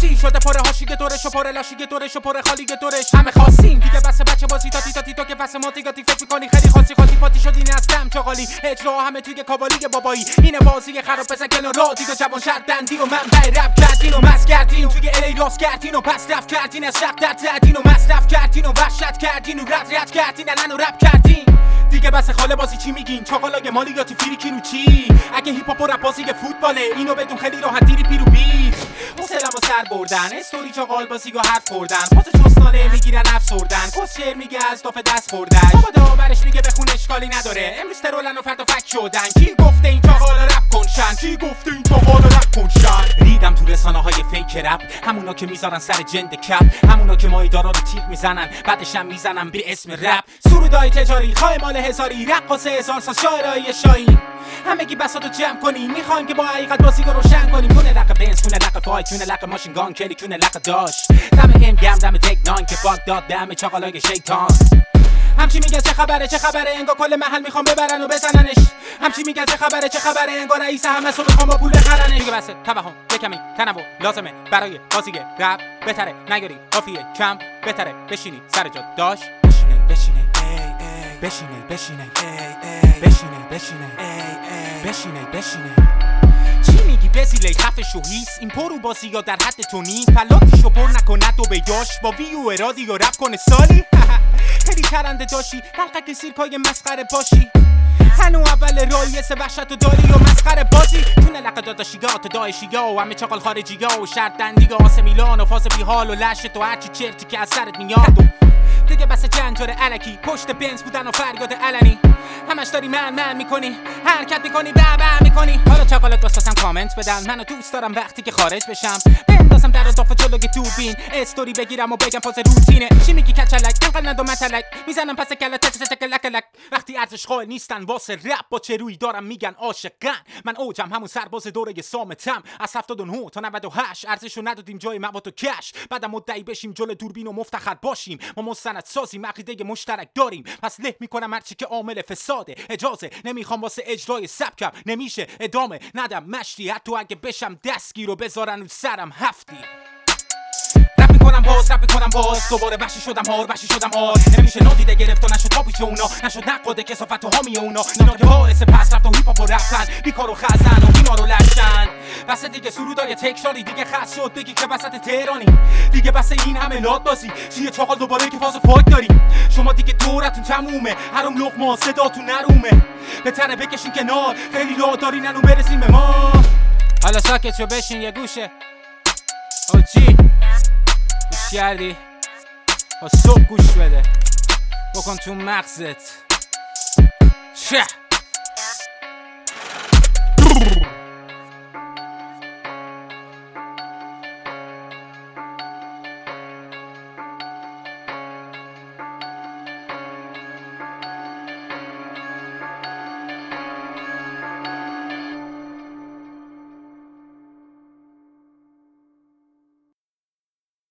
سی شده پر هاشیگه دورش و پر لاشیگه دورش و پر خالیگه دورش همه خواستیم دیگه بس بچه بازی تاتی تو که پس موتیگاتی فکر میکنی خیلی خاصی پاتی شدی نستم چاقالی اجرا همه توی کابالی بابایی اینه بازی خراب بزن کنار را دیگه جوان شدن دین و منبع رپ کردین و مس کردین توی الی راست کردین و پس رفت کردین از شق در زدین و مصرف کردین و وحشت کردین و رد کردین الان و رپ کردین دیگه بس خاله بازی چی میگین چاقالای مالیاتی فریکی رو چی اگه هیپ هاپ و رپ بازی فوتباله اینو بدون خیلی راحت دیری پیرو بیت حوصله‌مو سر بردن استوری چاقال بازی و حرف خوردن خودش چستانه میگیرن افسردن کس شعر میگه از داف دست خوردن بابا داورش میگه بخون اشکالی نداره امروز ترولن و فردا فک شدن کی گفته این چاقال رپ کنشن کی گفته این چاقال رپ کنشن ریدم تو رسانه‌های فیک رپ همونا که میذارن سر جند کپ همونا که مایدارا رو تیغ میزنن بعدشم میزنن به اسم رپ سرودای تجاری خای مال هزاری رقاص هزار ساز شاعرای شایی همگی بساطو جمع کنیم میخوایم که با حقیقت بازی رو روشن کنیم کونه لق بنز کونه لق فایت کونه لق ماشین گان کلی کونه لق داش دم ام گم دم تک نان که فاک داد دم چاقالای شیطان همچی میگن چه خبره انگار کل محل میخوام ببرن و بزننش همچی میگن چه خبره انگار رئیس همه سو میخوام با پول بخرنش دیگه بسه توهم یکمی تنوع لازمه برای بازی رپ بهتره نگاری قافیه کم بهتره بشینی سر جا داش بشینه چی میگی بزیله خفش و هیس این پرو بازی یا در حد تو نی پلاتیشو پر نکند و بیاش با ویو ارادی و رپ کنه سالی خیلی کرنده داشی دلقک سیرکای مسخره باشی هنو اول رایس وحشت و داری و مسخره بازی تونه لقه داداشیگات دایشیگا و همه چاقال خارجیگا و شرط دندیگا آسه میلان و فاز بیحال و لشت و هرچی چرتی که از سرت میاد دیگه بس جنجار علکی پشت بنز بودن و فریاد علنی همش داری من میکنی حرکت میکنی میکنی حالا چاقالت واساسم کامنت بدن منو دوست دارم وقتی که خارج بشم بندازم در اضافه جلوی دوربین استوری بگیرم و بگم فاز روتینه چی میگی کچلک انقل ندو متلک میزنم پس کلک وقتی ارزش قائل نیستن واسه رپ با چه روی دارم میگن عاشقن من اوجم همون سرباز دوره سامتم از 79 تا 98 ارزشو ندادیم جای مواد و کش بعدم مدعی بشیم جلوی دوربین و مفتخر باشیم ما مستند سازیم عقیده مشترک داریم پس له میکنم هرچی که عامل فساده اجازه نمیخوام واسه اجرای سبکم نمیشه ادامه ندم مشتی حتی اگه بشم دستگیر رو بذارن رو سرم هفتی رپ میکنم باز دوباره وحشی شدم هار نمیشه نادیده گرفت و نشد پاپیچ اونا نشد نقاده کسافت و حامی اونا اینا که باعث پس رفت و هیپ هاپ و رفتن بیکار و خزن و بیمار و لشن بس دیگه سرودای تکراری دیگه خاص شد بگی که وسط تهرانی دیگه بس این همه لات بازی چیه چاقال دوباره که فاز پاک داریم شما دیگه دورتون تمومه هرم لقمه صداتون نرومه بهتره بکشین کنار خیلی راه دارین انو برسیم به ما حالا ساکت شو بشین یه گوشه اوجی گوش کردی با صبح گوش بده بکن تو مغزت چه